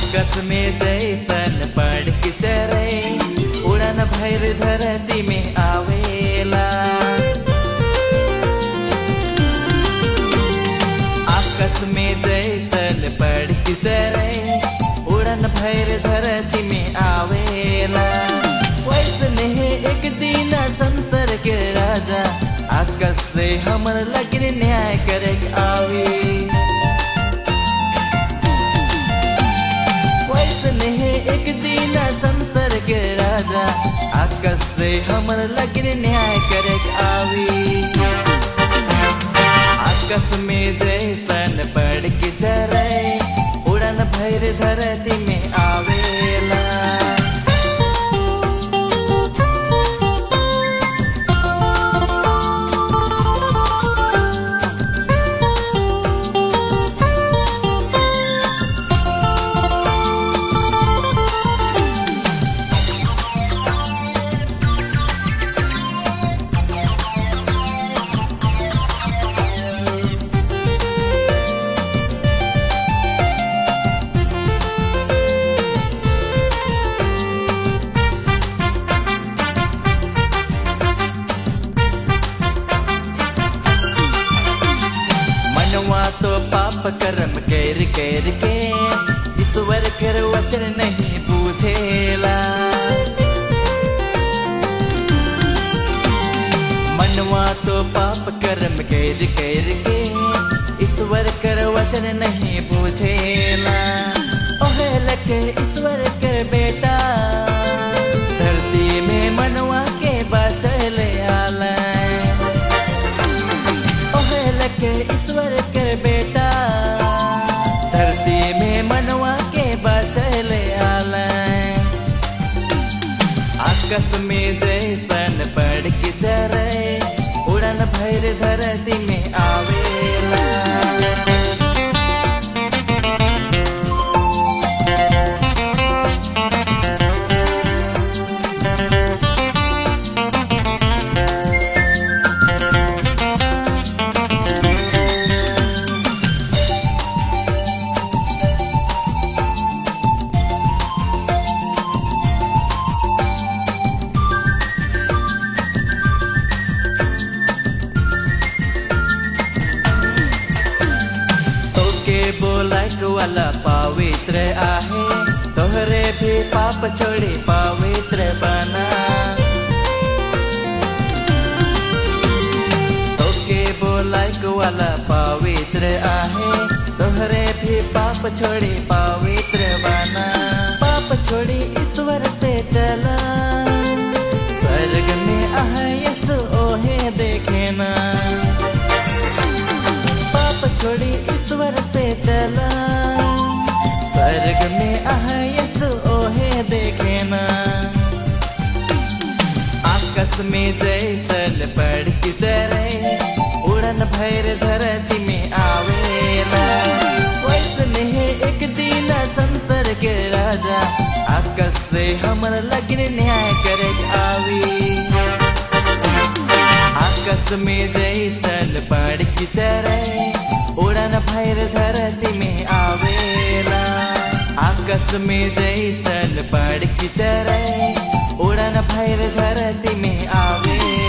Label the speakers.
Speaker 1: आकाश में जैसन पड़क चरे उड़न भैर धरती में आवेला। आकाश में जैसन पड़क चरे उड़न भैर धरती में आवेला। वैसने एक दिन संसार के राजा आकाश से हमर लगिन न्याय करे आवे। वैसने एक दिन संसार के राजा आकाश से हमर लगिन न्याय करे आवे। आकाश में जैसन पड़क चरे उड़न भैर धरती में आवेला। तो पाप कर्म कर कर के ईश्वर कर वचन नहीं बूझेला। मनवा तो पाप कर्म कर कर के ईश्वर कर वचन नहीं बूझेला। ओहे लके ईश्वर कर बेटा धरती में मनवा के बचले आला। ओहे लके ईश्वर कर बेटा धरती में मनवा के बचले आला। आकाश में जैसन पड़क चरे उड़न भैर धरती में आवेला। बोलक वाला पवित्र आहे तोहरे भी पाप छोड़ी पवित्र बना। तोके बोलक वाला पवित्र आहे तोहरे भी पाप छोड़ी पवित्र बना। पाप छोड़ी ईश्वर से चला स्वर्ग में आहे यीशु ओहे देखे ना। पाप छोड़ी ईश्वर से चला स्वर्ग में आहे यीशु ओहे देखे ना। आकाश में जैसन पड़क चरे उड़न भैर धरती में आवेला। वैसने एक दिन संसार के राजा आकाश से हमर लगिन न्याय करे आवे। आकाश में जैसन पड़क चरे उड़न भैर धरती में आवेला। आकाश में जैसन पड़क चरे उड़न भैर धरती में आवेला।